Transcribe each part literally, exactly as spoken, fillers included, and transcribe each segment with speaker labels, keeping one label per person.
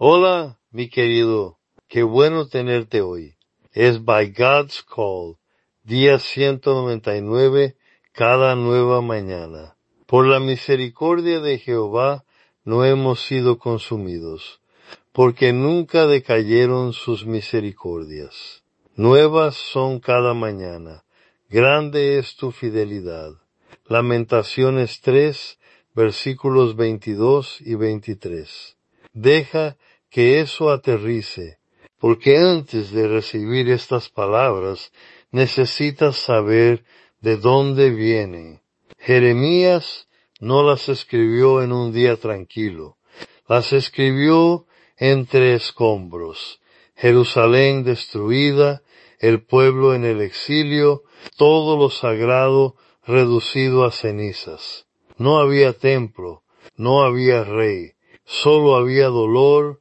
Speaker 1: Hola, mi querido, qué bueno tenerte hoy. Es By God's Call, día ciento noventa y nueve, cada nueva mañana. Por la misericordia de Jehová no hemos sido consumidos, porque nunca decayeron sus misericordias. Nuevas son cada mañana, grande es tu fidelidad. Lamentaciones tres, versículos veintidós y veintitrés. Deja que eso aterrice, porque antes de recibir estas palabras necesitas saber de dónde vienen. Jeremías no las escribió en un día tranquilo, las escribió entre escombros, Jerusalén destruida, el pueblo en el exilio, todo lo sagrado reducido a cenizas. No había templo, no había rey, solo había dolor,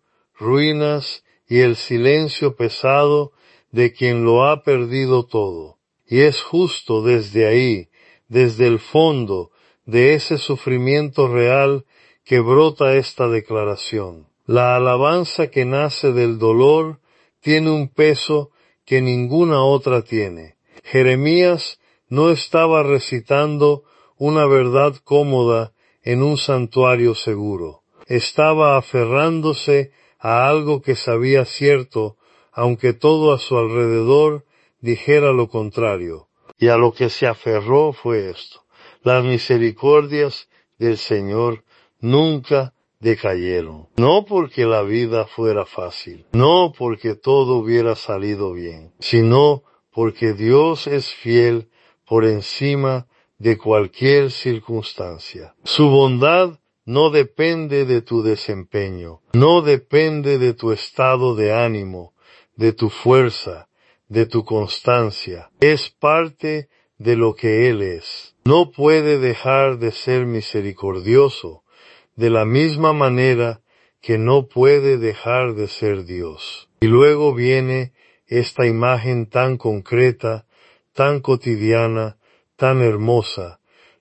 Speaker 1: ruinas y el silencio pesado de quien lo ha perdido todo. Y es justo desde ahí, desde el fondo de ese sufrimiento real, que brota esta declaración. La alabanza que nace del dolor tiene un peso que ninguna otra tiene. Jeremías no estaba recitando una verdad cómoda en un santuario seguro. Estaba aferrándose a algo que sabía cierto, aunque todo a su alrededor dijera lo contrario. Y a lo que se aferró fue esto: las misericordias del Señor nunca decayeron. No porque la vida fuera fácil, no porque todo hubiera salido bien, sino porque Dios es fiel por encima de cualquier circunstancia. Su bondad no depende de tu desempeño, no depende de tu estado de ánimo, de tu fuerza, de tu constancia. Es parte de lo que Él es. No puede dejar de ser misericordioso, de la misma manera que no puede dejar de ser Dios. Y luego viene esta imagen tan concreta, tan cotidiana, tan hermosa.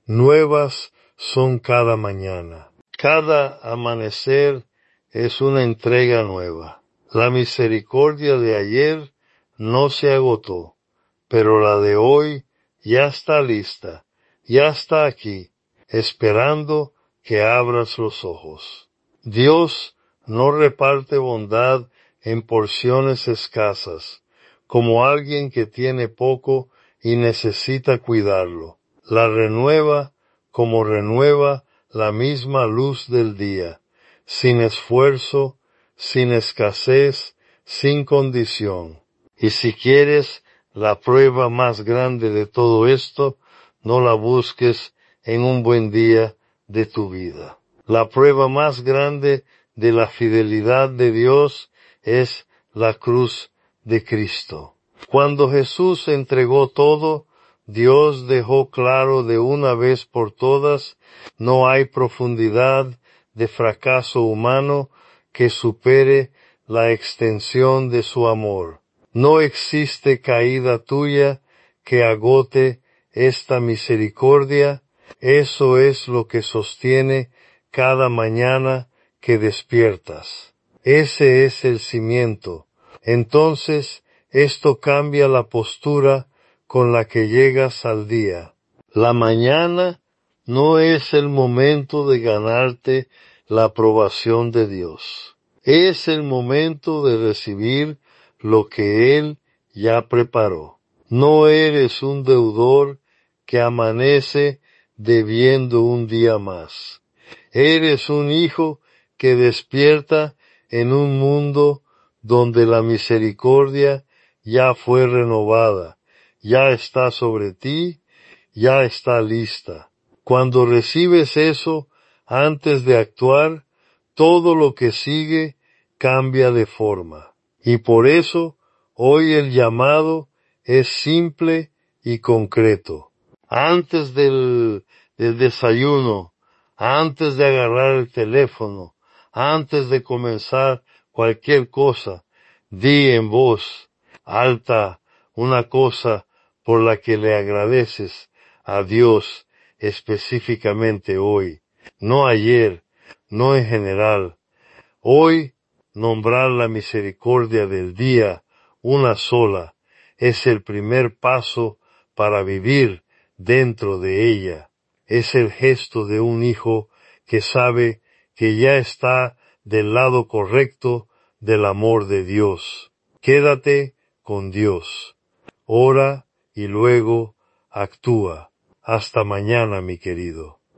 Speaker 1: Nuevas son cada mañana. Cada amanecer es una entrega nueva. La misericordia de ayer no se agotó, pero la de hoy ya está lista, ya está aquí, esperando que abras los ojos. Dios no reparte bondad en porciones escasas, como alguien que tiene poco y necesita cuidarlo. La renueva como renueva la misma luz del día, sin esfuerzo, sin escasez, sin condición. Y si quieres la prueba más grande de todo esto, no la busques en un buen día de tu vida. La prueba más grande de la fidelidad de Dios es la cruz de Cristo. Cuando Jesús entregó todo, Dios dejó claro de una vez por todas: no hay profundidad de fracaso humano que supere la extensión de su amor. No existe caída tuya que agote esta misericordia. Eso es lo que sostiene cada mañana que despiertas. Ese es el cimiento. Entonces, esto cambia la postura con la que llegas al día. La mañana no es el momento de ganarte la aprobación de Dios. Es el momento de recibir lo que Él ya preparó. No eres un deudor que amanece debiendo un día más. Eres un hijo que despierta en un mundo donde la misericordia ya fue renovada, ya está sobre ti, ya está lista. Cuando recibes eso, antes de actuar, todo lo que sigue cambia de forma. Y por eso, hoy el llamado es simple y concreto. Antes del, del desayuno, antes de agarrar el teléfono, antes de comenzar cualquier cosa, di en voz alta una cosa por la que le agradeces a Dios específicamente hoy, no ayer, no en general. Hoy Nombrar la misericordia del día una sola es el primer paso para vivir dentro de ella. Es el gesto de un hijo que sabe que ya está del lado correcto del amor de Dios. Quédate con Dios. Ora y luego actúa. Hasta mañana, mi querido.